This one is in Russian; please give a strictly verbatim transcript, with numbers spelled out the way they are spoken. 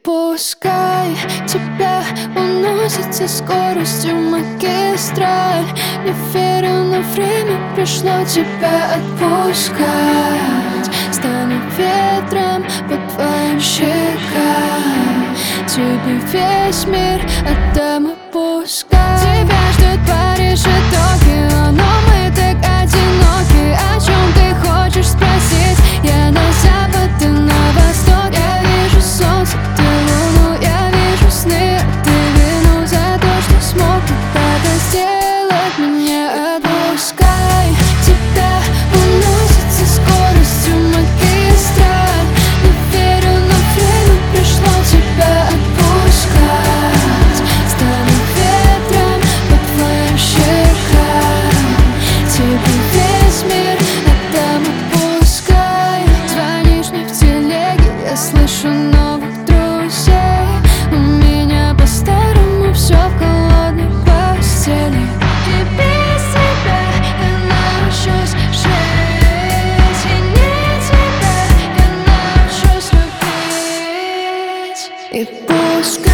пускай тебя уносит со скоростью магистраль. Не верю, но время пришло тебя отпускать. Стану ветром по твоим щекам, тебе весь мир отдам и пускай. Тебя ждет Париж и Токио, но мы так одиноки. О чем ты хочешь спросить? Я на запад, ты на восток. Я вижу солнце, ты луну, я вижу сны, а ты вину за то, что смог когда-то сделать меня. Отпускай тебя уносит со скоростью магистраль. Не верю, но время пришло тебя отпускать. Стану ветром по твоим щекам, тебе весь мир отдам и пускай. Звонишь мне в телеге, я слышу новых друзей. У меня по-старому все в холодной постели, и без тебя я научусь жить, и не тебя я научусь любить. И пускай